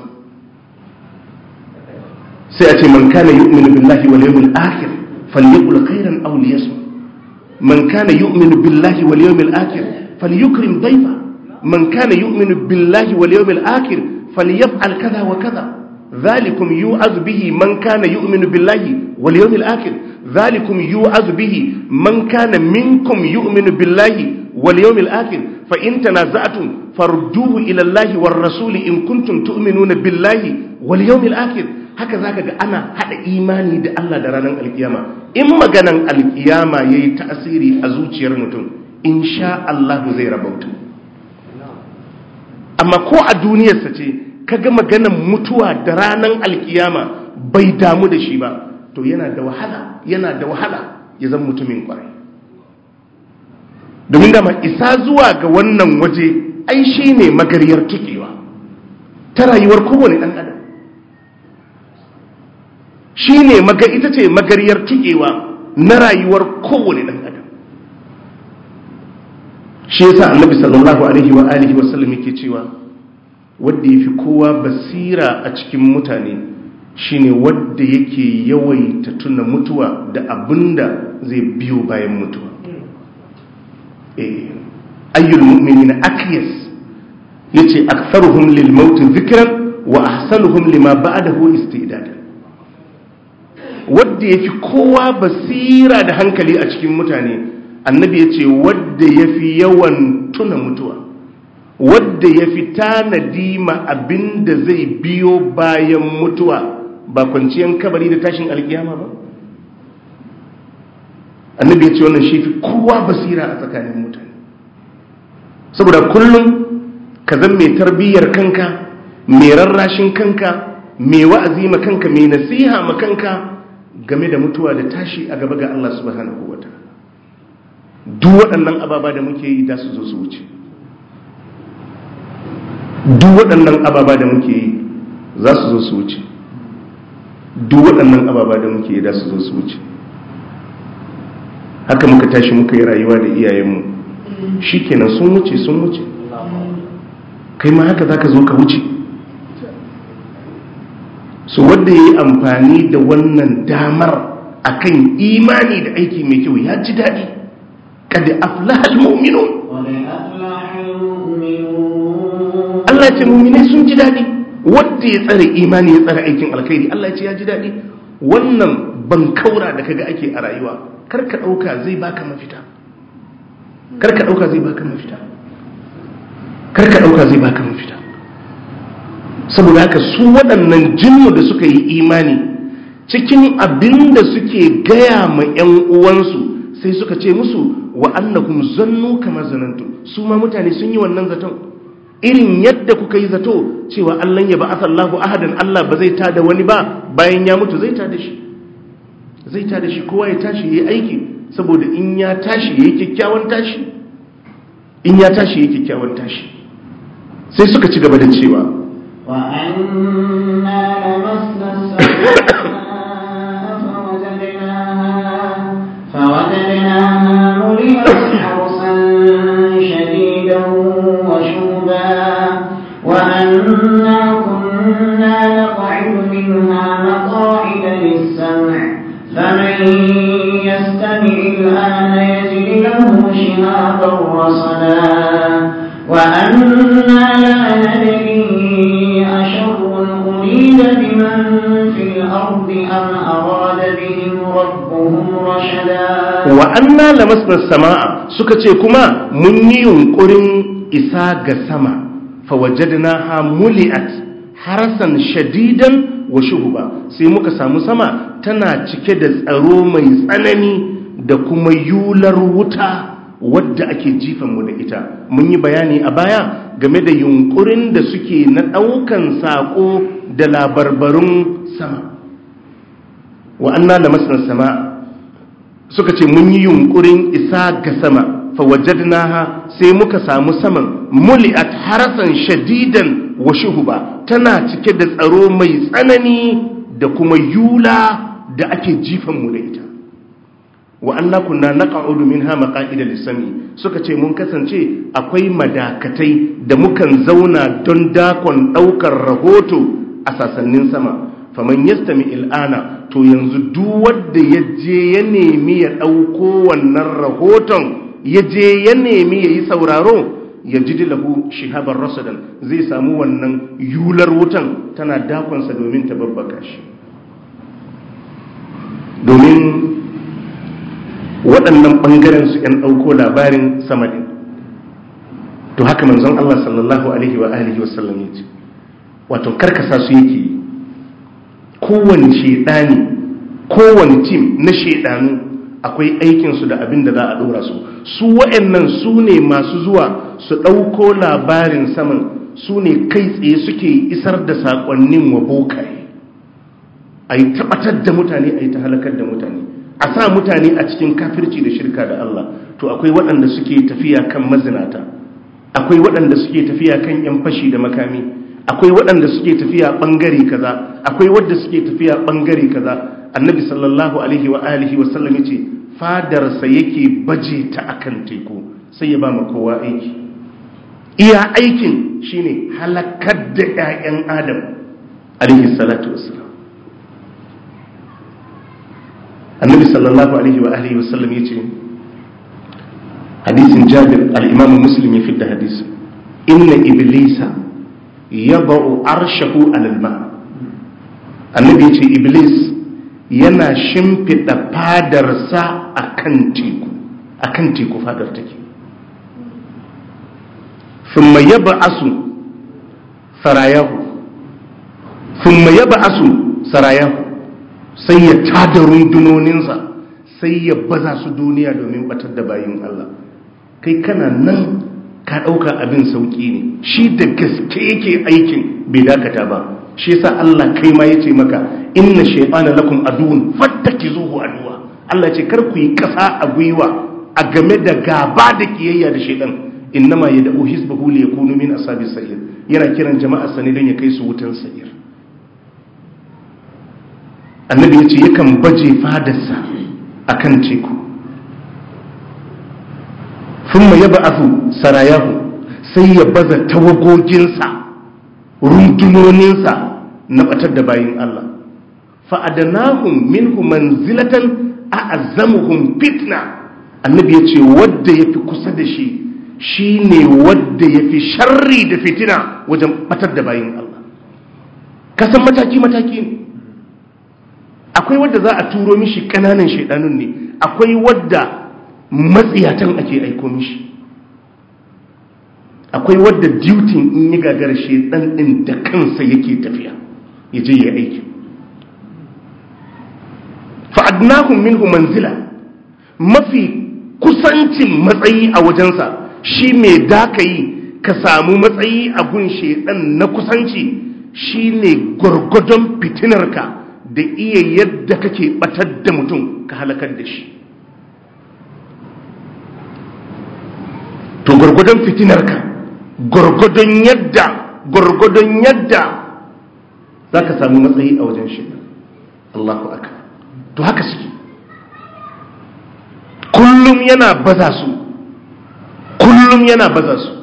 Sai a ce man kana yu'minu billahi wal yawmil akhir falyaqul khairan aw liyasmut. Man kana yu'minu billahi wal yawmil akhir falyukrim dayfa. Man kana yu'minu billahi wal yawmil akhir falyaf'al kadha wa kadha. ذلكم يوعظ به من كان يؤمن بالله واليوم الآخر. ذلكم يوعظ به من كان منكم يؤمن بالله واليوم الآخر. فإن تنازعتم فردوه إلى الله والرسول إن كنتم تؤمنون بالله واليوم الآخر. هكذا أنا هذا إيماني ده الله دران القيامة. إما جنان القيامة يتأثيري أزوج يرمتون إن شاء الله زي ربوت. أما كو الدنيا ستي kaga maganan mutuwa da ranar alkiyama bai damu da shi ba, to yana da wahala ya zama mutumin kwarai. Domin dama isa zuwa ga wannan waje ai shi ne magariyar tukewa ta rayuwar kowane ɗan adam, ita ce magariyar tukewa na rayuwar kowane ɗan adam. Shi yasa annabi sallallahu alaihi wa alihi wa sallam yake cewa wanda yafi kowa basira a cikin mutane shine wanda yake yawaita tuna mutuwa da abinda zai biyo bayan mutuwa. Ayyul mu'minina aqyas yace aktharuhum lil maut dhikran wa ahsanuhum lima ba'dahu istidadan. Wanda yafi kowa basira da hankali a cikin mutane, annabi yace wanda yafi yawan tuna mutuwa, wanda yafi tanadi ma abinda zai biyo bayan mutuwa, ba kwanciyan kabari da tashin alkiyama ba. Annabi yace wannan shi fi kowa basira a tsakanin mutane. Saboda kullum ka zan mai tarbiyyar kanka, mai rarrashin kanka, mai wa'azi ma kanka, mai nasiha ma kanka game da mutuwa da tashi a gaba ga Allah subhanahu wa ta'ala. Duk waɗannan ababa da muke yi da su zo su wuce. Duk waɗannan ababa da muke yi za su zo su wuce. Duk waɗannan ababa da muke yi da su zo su wuce. Haka muka tashi muka yi rayuwa da iyayenmu, shikenan sun wuce. Kai ma haka zaka zo ka wuce. So wanda yayi amfani da wannan damar akan imani da aiki mai kyau ya ji dadi. Kad aflaha almu'minun. Allah ya ce mu'minai sun ji dadi. Wanda ya tsare imani ya tsare aikin alkhairi, Allah ya ce ya ji dadi. Wannan bankaura da kaga ake a rayuwa, karka dauka zai baka mafita. Karka dauka zai baka mafita. Saboda haka su waɗannan jinnu da suka yi imani, cikin abin da suke gaya ma 'yan uwansu sai suka ce musu wa annakum zannu kama zanantum. Su ma mutane sun yi wannan zaton irin yadda kuka yi zato cewa Allah ya ba'atha Allahu ahadan, Allah ba zai tada wani ba bayan ya mutu, zai tada shi, kowa ya tashi yayi aiki, saboda in ya tashi yayi kyakkyawan tashi. Sai suka ci gaba da cewa وأنا لمسنا السماء فوجدناها ملئت حرسا شديدا وشوبا وأنا كنا نقعد منها مقاعد للسمع فمن يستمع الآن يجد له شهابا رصدا وأنا لا ندري أشر أريد بمن في الأرض أم أراد بهم ربهم رشدا وأنا لمسنا السماء سكتي كما من ينقرن إساق سما فوجدناها ملئت حرسا شديدا وشهبا sai muka samu sama tana cike da tsaro mai tsanani da kuma yular wuta wadda ake jifanmu da ita. Mun yi bayani a baya game da yunkurin da suke na ɗaukan saƙo da labarbarun sama. Wa anna lamasna sama, suka ce mun yi yunkurin isa ga sama, fa wajadnaha sai muka samu saman muli'at harasan shadidan wa shuhuba, tana cike da tsaro mai tsanani da kuma yula da ake jifanmu da ita. Wa anna kunna naq'udu minha maqa'ida lis-sami, suka ce mun kasance akwai madakatai da mukan zauna don dakon daukar rahoto a sasannin sama. Faman yastami il'ana, to yanzu duk wanda yaje ya nemi ya dauko wannan rahoton, yaje ya nemi yayi sauraro, yajid lahu shihaban rasadan, zai samu wannan yular wutan tana dakon sa domin ta babbaka shi. Domin waɗannan ɓangaren su ‘yan ɗauko labarin sama ɗin, to haka manzon Allah sallallahu alaihi wa sallam ya ce, wato karkasa su yake yi. Kowane shaidani, kowane tim na shaidanu akwai aikinsu da abin da za a ɗora su. Su waɗannan su ne masu zuwa su ɗauko labarin saman, su ne kai tsaye suke isar da saƙonnin wa bokaye. a yi tabbatar da mutane, a yi ta halakar da mutane, a sa mutane a cikin kafirci da shirka da Allah. To akwai waɗanda suke tafiya kan mazinata, akwai waɗanda suke tafiya kan yan fashi da makami, akwai waɗanda suke tafiya ɓangare kaza, akwai wadda suke tafiya ɓangare kaza. Annabi sallallahu alaihi wa alihi wa sallam yace fadarsa yake baje ta akan teku sai ya ba ma kowa aiki. Iya aikin shine halakar da ƴaƴan Adam alaihi salatu wassalam. Annabi sallallahu alaihi wa alihi wa sallam yace hadisin Jabir al-Imam Muslim ya fidda hadisi, inna iblisa yada'u arshahu 'ala al-ma. Annabi yace iblis yana shimfida fadarsa akan teku fadar take. Thumma yab'asu sarayahu sai ya tada rundunoninsa, sai ya baza su duniya domin batar da bayin Allah. Kai kana nan ka ɗauka abin sauƙi ne, shi da gaske yake aikin bai dakata ba. Shi yasa Allah kai ma yace maka inna shaytana lakum aduwwun fattakizuhu aduwa. Allah ce kar ku yi kasa a gwiwa a game da gaba da kiyayya da shaytan. Innama yad'u hizbahu li yakunu min ashabis sa'ir. Yana kiran jama'a sane dan ya kai su wutan sa'ir. Annabi yace yakan baje fadarsa akan teku. Thumma yab'athu sarayahu sai ya baza tawagoginsa, rundunoninsa na batar da bayin Allah. Fa'adanahum minhu manzilatan a'azzamuhum fitna. Annabi yace wanda yafi kusa da shi shine wanda yafi sharri da fitina wajen batar da bayin Allah. Kasan mataki ne. Akwai wanda za a turo mishi kananan shaidanun ne, akwai wanda matsiyatan ake aiko mishi, akwai wadda duty in yi gagar shedan din da kansa yake tafiya ya je ya aiki. Fa'adnahum minhu manzila, mafi kusancin matsayi a wajensa shi mai dakayi ka samu matsayi a gun shedan na kusanci shine gurgudun fitinarka da iya yadda kake batar da mutum ka halakar da shi. To gurgudun fitinarka, gurgudun yadda za ka samu matsayi a wajen shi. Allahu akbar. To haka suke, kullum yana baza su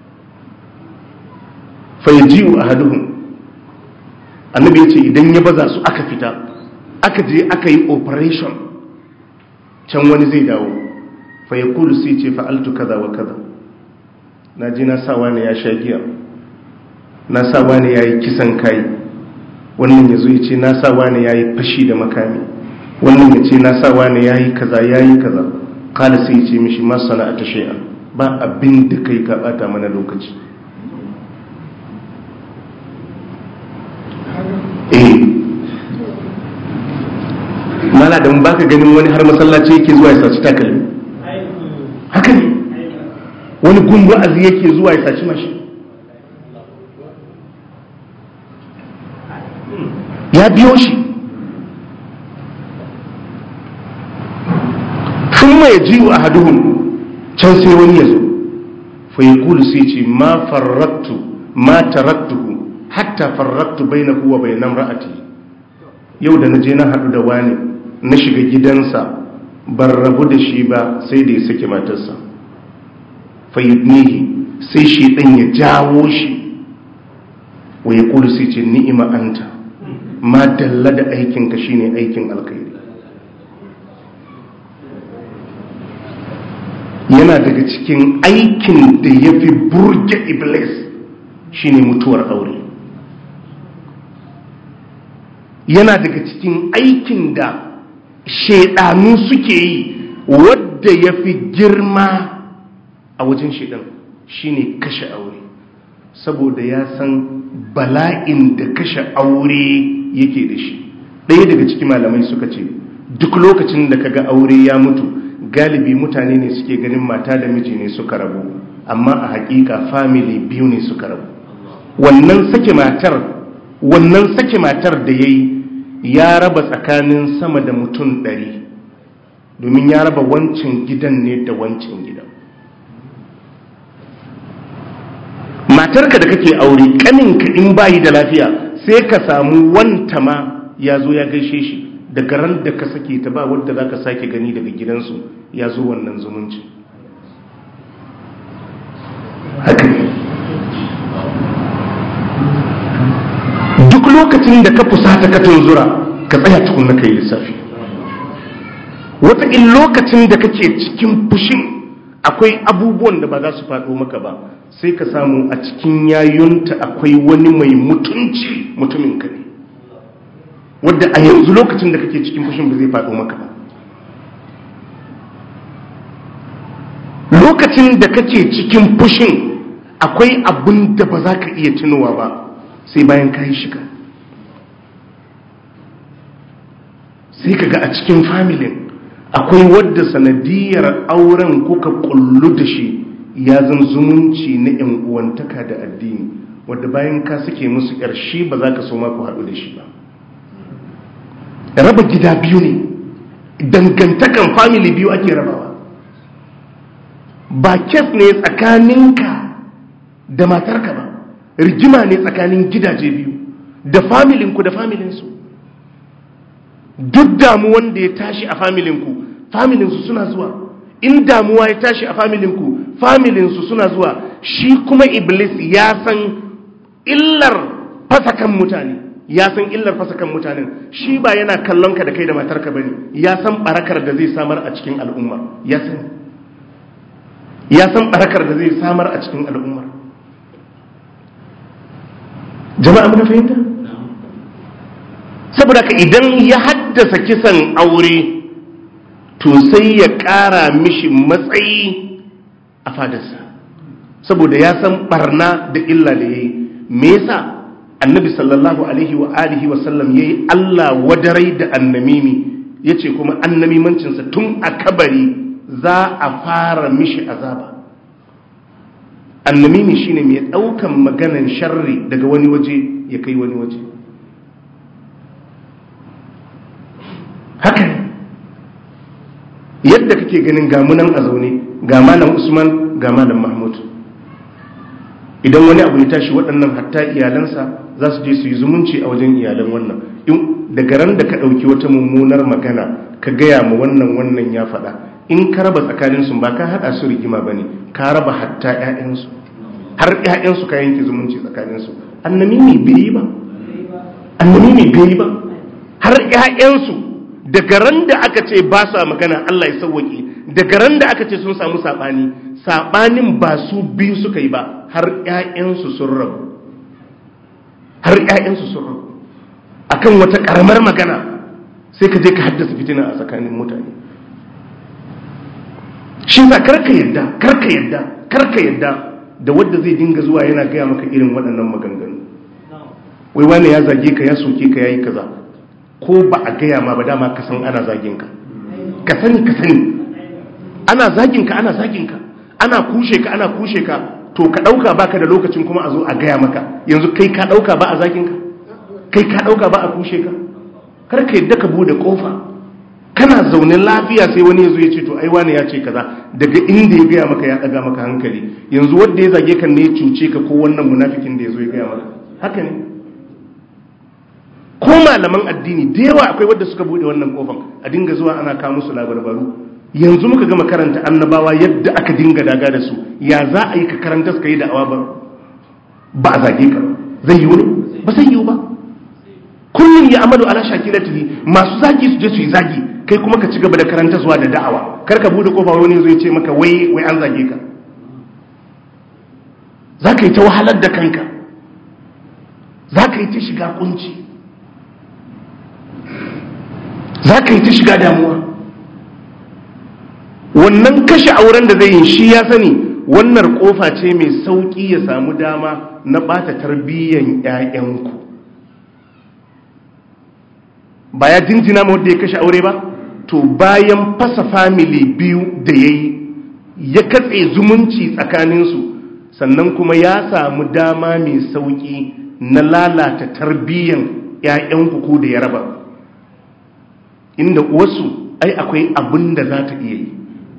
fa yaji'u ahaduhum. Annabi yace idan ya baza su aka fita, aka je aka yi operation, can wani zai dawo fa yaqulu sai ce fa'altu kaza wa kaza, na ji na sa wani ya sha giya, na sa wani ya yi kisan kai, wannan ya zo ya ce na sa wani ya yi fashi da makami, wannan ya ce na sa wani ya yi kaza. Kala sai ya ce mishi ma sana'ata shay'an, ba abin da kai ka bata mana lokaci. Mala da mun baka ganin wani har masallaci yake zuwa ya saci takalmi, haka ne. Wani gun wa'azi yake zuwa ya saci mashi, ya biyo shi. Sun mai jiwo a haduhun, can sai wani ya zo fa yi kulu sai ce ma taraktuhu hatta farraktu bainahu wa bainan ra'ati. Yau da na je na haɗu da wani na shiga gidansa ban rabu da shi ba sai da ya sake matarsa. Fayyudnihi sai shi ɗan ya jawo shi wa ya ƙulu sai ce ni'ima anta, ma dalla da aikinka shine aikin alkhairi. Yana daga cikin aikin da ya fi burge iblis shine mutuwar aure. Yana daga cikin aikin da shaidanu suke yi wadda ya fi girma a wajen shaidan shine kashe aure, saboda ya san bala'in da kashe aure yake da shi. Ɗaya daga cikin malamai suka ce duk lokacin da kaga aure ya mutu, galibi mutane ne suke ganin mata da miji ne suka rabu, amma a hakika family biyu ne suka rabu. Wannan sake matar da yayi ya raba tsakanin sama da mutum 100, domin ya raba wancan gidan ne da wancan gidan. Matarka da kake aure, kaninka in bayi da lafiya sai ka samu wanta ma ya zo ya gaishe shi, daga ran da ka sake ta ba wadda za ka sake gani daga gidansu, ya zo wannan zumunci. Haka ne. Duk lokacin da ka fusata ka tunzura, ka tsaya tukunna kai lissafi. Wata in lokacin da kake cikin fushin akwai abubuwan da ba za su faɗo maka ba, sai ka samu a cikin yayunta akwai wani mai mutunci, mutumin ka ne, wadda a yanzu lokacin da kake cikin fushin ba zai faɗo maka ba. Lokacin da kake cikin fushin akwai abin da ba za ka iya tunowa ba sai bayan ka yi shiga. Sai ka ga a cikin familin akwai wadda sanadiyar auren kuka kullu da shi ya zan zumunci na yan uwantaka da addini, wadda bayan ka suke musu ƙarshi ba za ka so ma ku haɗu da shi ba. Raba gida biyu ne, dangantakan family biyu ake rabawa. Ba kes ne tsakaninka da matarka ba, rigima ne tsakanin gidaje biyu, da familinku da familinsu. Duk damuwan da ya tashi a familinsu suna zuwa. In damuwa ya tashi a familinsu suna zuwa. Shi kuma Iblis ya san illar fasakan mutane, shi ba yana kallon ka da kai da matarka bane, ya san barakar da zai samar a cikin al'umma, ya san barakar da zai samar a cikin al'umma. Jama'a mun fahimta? Saboda ka idan ya haddasa kisan aure, to sai ya ƙara mishi matsayi a fadarsa, saboda ya san barna da illa da yayi. Me yasa Annabi sallallahu alaihi wa alihi wa sallam yayi Allah wadarai da annamimi, yace kuma annamimancinsa tun a kabari za a fara mishi azaba. Annamimi shine mai daukan maganan sharri daga wani waje ya kai wani waje. Haka yadda kake ganin gamunan a zaune, ga malam Usman ga malam Mahmud, idan wani abu ya tashi waɗannan hatta iyalansa za su je su yi zumunci a wajen iyalan wannan. In daga ran da ka ɗauki wata mummunar magana ka gaya ma wannan ya faɗa, in ka raba tsakaninsu ba ka haɗa su rigima ba ne, ka raba hatta 'ya'yansu, har 'ya'yansu ka yanke zumunci tsakaninsu. Annamimi bai yi ba, har 'ya'yansu daga ran da aka ce ba sa magana, Allah ya sauwaƙe, daga ran da aka ce sun samu saɓanin ba su biyu suka yi ba, har 'ya'yansu sun rabu. Akan wata ƙaramar magana sai ka je ka haddasa fitina a tsakanin mutane. Shi sa karka yadda da wadda zai dinga zuwa yana gaya maka irin waɗannan maganganu. Wai wani ya zage ka, ya soke ka, yayi kaza, ko ba a gaya ma ba dama ka san ana zagin ka. Ka sani ana zagin ka, ana kushe ka, to ka ɗauka baka da lokacin kuma a zo a gaya maka. Yanzu kai ka ɗauka ba a zagin ka, kai ka ɗauka ba a kushe ka. Kar ka yadda ka bude kofa, kana zaune lafiya sai wani ya zo ya ce to ai wani ya ce kaza, daga inda ya gaya maka ya ɗaga maka hankali. Yanzu wanda ya zage kan ne ya cuce ka, ko wannan munafikin da ya zo ya gaya maka. Haka ne. Ko malaman addini da yawa akwai wadda suka bude wannan kofan a dinga zuwa ana kawo musu labarbaru. Yanzu muka gama karanta annabawa yadda aka dinga daga da su, ya za a yi ka karanta suka yi da'awa ba a zage ka? Zai yi wani? Ba zai yi ba. Kullum ya amadu ala shakilatihi, masu zagi su je su yi zagi, kai kuma ka ci gaba da karanta zuwa da da'awa. Kar ka bude kofa wani zai ce maka wai an zage ka. Za ka yi ta wahalar da kanka, za ka yi ta shiga kunci, za ka yi ta shiga damuwa. Wannan kashe auren da zai yi shi ya sani wannan kofa ce mai sauki ya samu dama na bata tarbiyyan ƴaƴanku. Ba ya jinjina ma wanda ya kashe aure ba, to bayan fasa family biyu da yayi ya katse zumunci tsakaninsu, sannan kuma ya samu dama mai sauki na lalata tarbiyyan ƴaƴanku ko da ya raba. inda uwarsu ai akwai abin da za ta iya yi.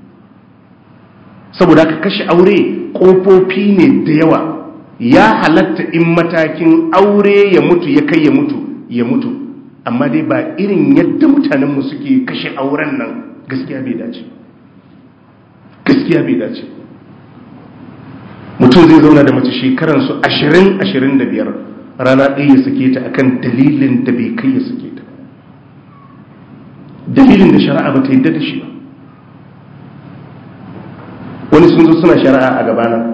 Saboda ka kashe aure ƙofofi ne da yawa. Ya halatta in matakin aure ya mutu ya kai ya mutu, amma dai ba irin yadda mutanenmu suke kashe auren nan. Gaskiya bai dace. Mutum zai zauna da mace shekaransu 20-25, rana ɗaya ya sake ta akan dalilin da bai kai ya sake ta, dalilin da shari'a ba ta yadda da shi ba. Wani sun zo suna shari'a a gabana,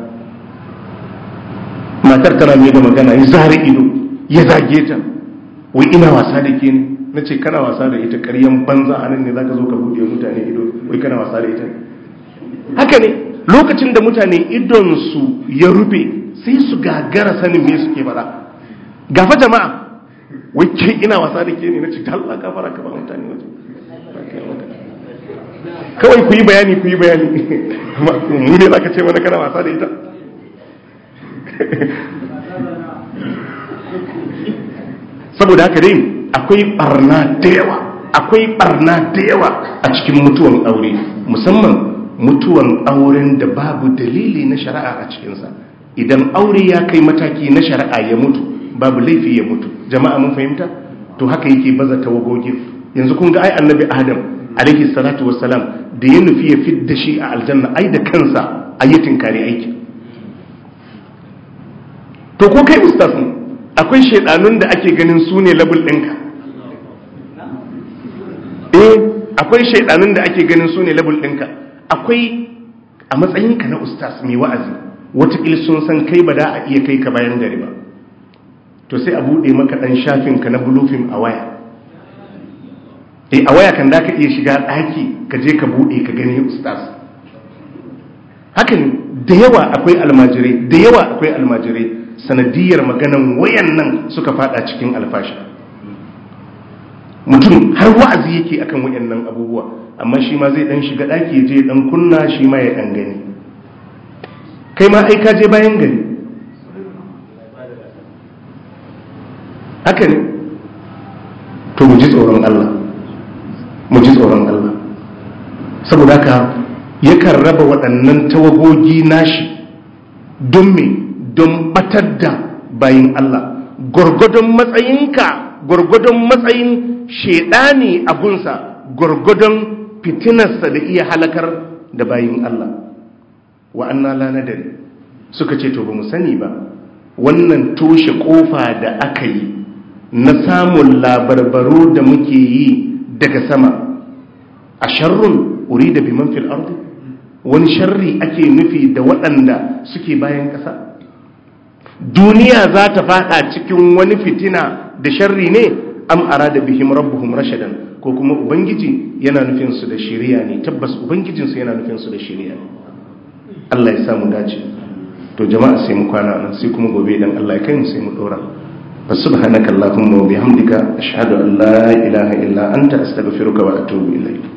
matar tana mai da magana, ya zare ido ya zage ta, wai ina wasa da ke ne. Na ce kana wasa da ita, ƙaryan banza a nan ne za ka zo ka buɗe mutane ido, wai kana wasa da ita. Haka ne, lokacin da mutane idonsu ya rufe sai su gagara sanin me suke fara. Gafa jama'a, wai ke ina wasa da ke ne. Na ce ta Allah ka fara ka ba mutane waje, kawai ku yi bayani mu ne za ka ce mana kana wasa da ita. Saboda haka dai akwai barna da yawa a cikin mutuwan aure, musamman mutuwan auren da babu dalili na shari'a a cikinsa. Idan aure ya kai mataki na shari'a ya mutu, babu laifi ya mutu. Jama'a mun fahimta? To haka yake baza tawagogi. Yanzu kun ga ai annabi Adam alaihi salatu wassalam da ya nufi ya fidda shi a aljanna, ai da kansa ayyatin kare aiki. To ko kai ustaz ne, akwai shedanun da ake ganin su ne level ɗinka. Akwai shedanun da ake ganin su ne level ɗinka. Akwai a matsayinka na ustaz mai wa'azi, wataƙil sun san kai ba da a iya kai ka bayan gari ba. To sai a buɗe maka ɗan shafinka na bulufin a waya. A waya kan da ka iya shiga ɗaki ka je ka buɗe ka gani ustaz. Haka ne, da yawa akwai almajirai sanadiyar maganan wayan nan suka fada cikin alfashi. Mutum har wa'azi yake akan wayan nan abubuwa, amma shi ma zai dan shiga daki je dan kunna shi ma ya dan gani. Kai ma ai ka je bayan gari. Haka ne, to mu ji tsoron Allah. Saboda haka yakan raba waɗannan tawagogi nashi don me? Don batar da bayin Allah. Gwargwadon matsayin shedani abunsa, gwargwadon fitinarsa da iya halakar da bayin Allah. Wa anna la nadari, suka ce to ba mu sani ba, wannan toshe kofa da aka yi na samun labarbaru da muke yi daga sama, a sharrun urida biman fil ardi, wani sharri ake nufi da waɗanda suke bayan ƙasa. Duniya za ta fada cikin wani fitina da sharri ne, am arada bihim rabbuhum rashadan, ko kuma ubangiji yana nufin su da shari'a ne. Tabbas ubangijin su yana nufin su da shari'a ne. Allah ya samu dace. To jama'a sai mu kwana nan, sai kuma gobe dan Allah ya kai mu sai mu dora. Subhanakallahumma wa bihamdika ashhadu an la ilaha illa anta astaghfiruka wa atubu ilayk.